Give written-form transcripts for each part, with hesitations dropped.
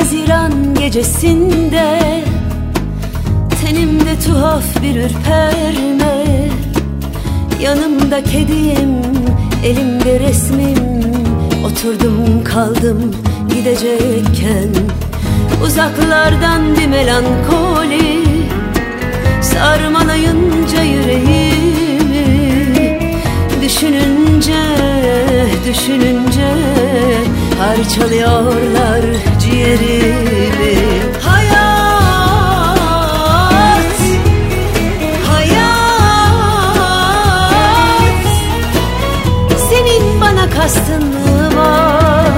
Haziran gecesinde tenimde tuhaf bir ürperme, yanımda kedim, elimde resmim. Oturdum kaldım gidecekken, uzaklardan bir melankoli sarmalayınca yüreğimi. Düşününce, düşününce parçalıyorlar ciğerimi. Hayat, hayat, senin bana kastın mı var?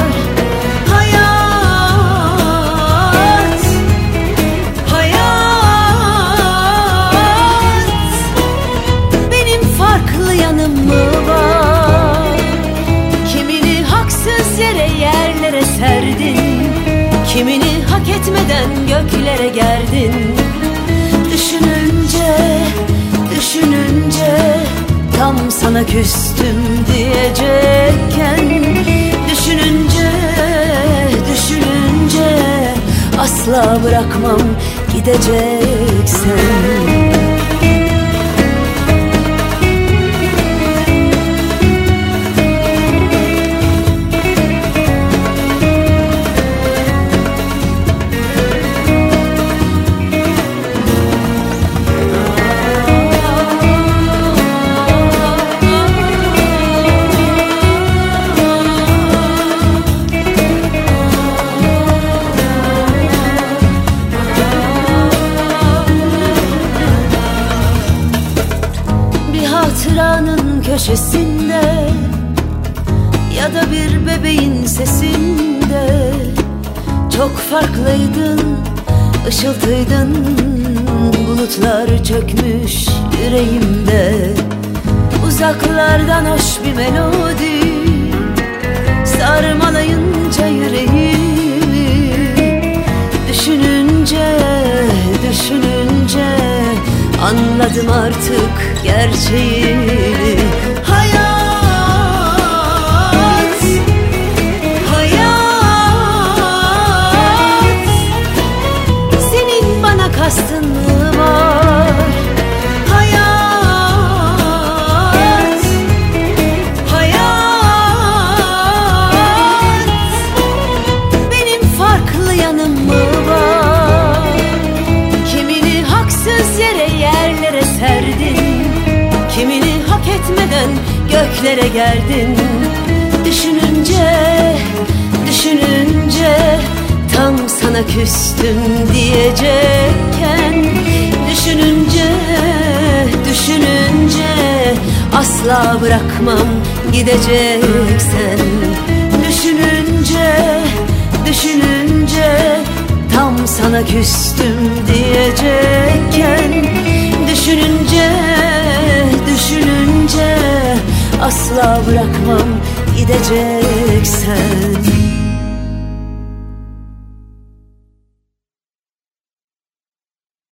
Hayat, hayat, benim farklı yanım mı var? Kimini haksız yere yerlere serdin, kimini hak etmeden göklere gerdin. Düşününce, düşününce tam sana küstüm diyecekken, düşününce, düşününce asla bırakmam gideceksen. Hatıranın köşesinde ya da bir bebeğin sesinde çok farklıydın, ışıltıydın. Bulutlar çökmüş yüreğimde, uzaklardan hoş bir melodi sarmalayınca yüreğimi. Düşününce, düşününce anladım artık gerçeğini. Hayat, hayat, senin bana kastın mı var? Hayat, hayat, benim farklı yanım mı var? Kimini haksız yere yerlere serdin, kimini hak etmeden göklere gerdin. Düşününce, düşününce tam sana küstüm diyecekken, düşününce, düşününce asla bırakmam gideceksen. Düşününce, düşününce tam sana küstüm diyecekken, düşününce, düşününce asla bırakmam gideceksen.